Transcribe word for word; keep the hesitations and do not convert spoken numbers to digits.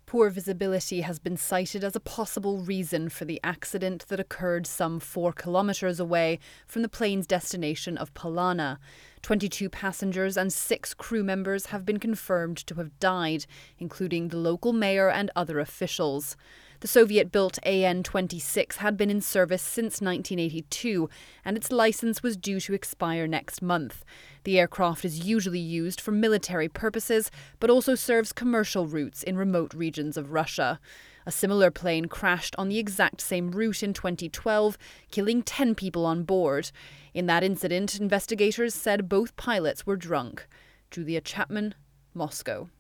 Poor visibility has been cited as a possible reason for the accident that occurred some four kilometres away from the plane's destination of Palana. twenty-two passengers and six crew members have been confirmed to have died, including the local mayor and other officials. The Soviet-built A N twenty-six had been in service since nineteen eighty-two, and its licence was due to expire next month. The aircraft is usually used for military purposes, but also serves commercial routes in remote regions of Russia. A similar plane crashed on the exact same route in twenty twelve, killing ten people on board. In that incident, investigators said both pilots were drunk. Julia Chapman, Moscow.